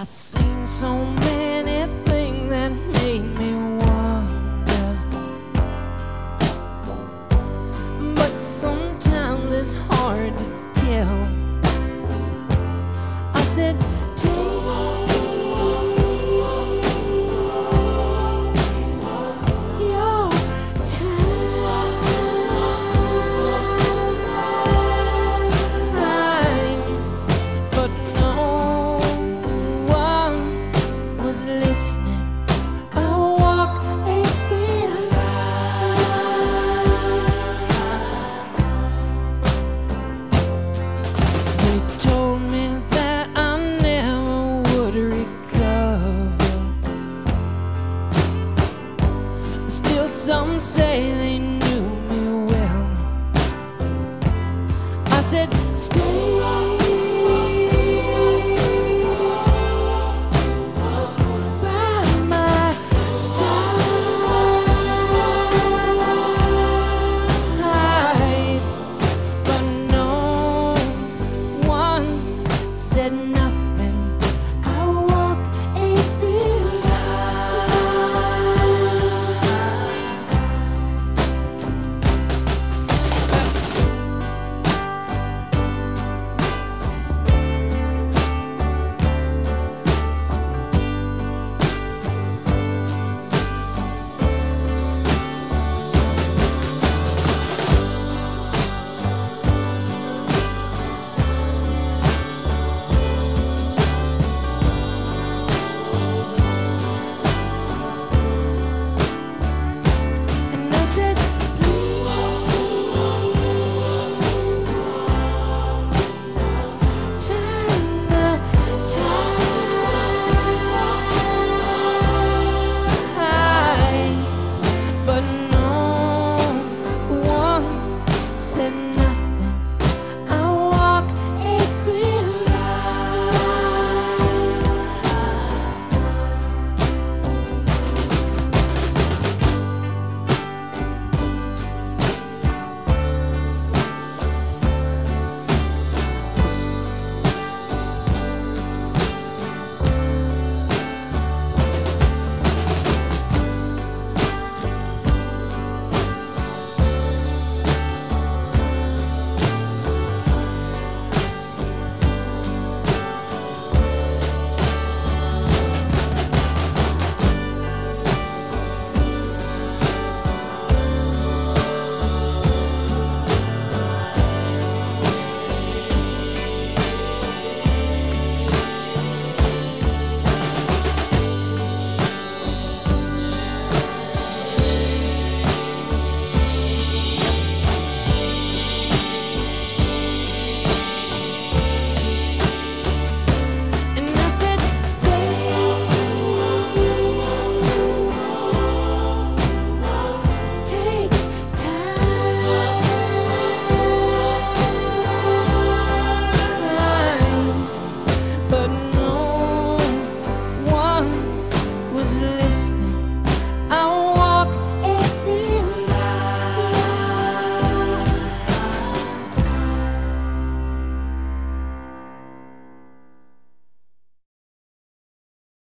I seen so many things that made me wonder, but sometimes it's hard to tell. I said, take your time, but no one was listening. I walked a thin line. They told me that I never would recover. Still some say they knew me well. I said, stay by my side, but no one said nothing.